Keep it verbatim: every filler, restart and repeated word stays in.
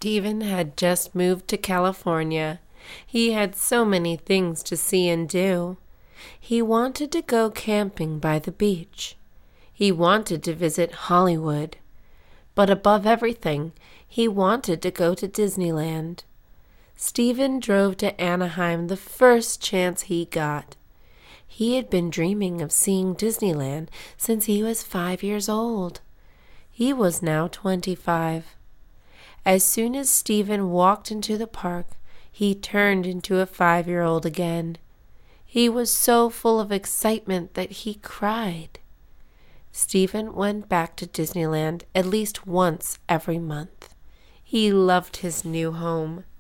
Stephen had just moved to California. He had so many things to see and do. He wanted to go camping by the beach. He wanted to visit Hollywood. But above everything, he wanted to go to Disneyland. Stephen drove to Anaheim the first chance he got. He had been dreaming of seeing Disneyland since he was five years old. He was now twenty-five. As soon as Stephen walked into the park, he turned into a five-year-old again. He was so full of excitement that he cried. Stephen went back to Disneyland at least once every month. He loved his new home.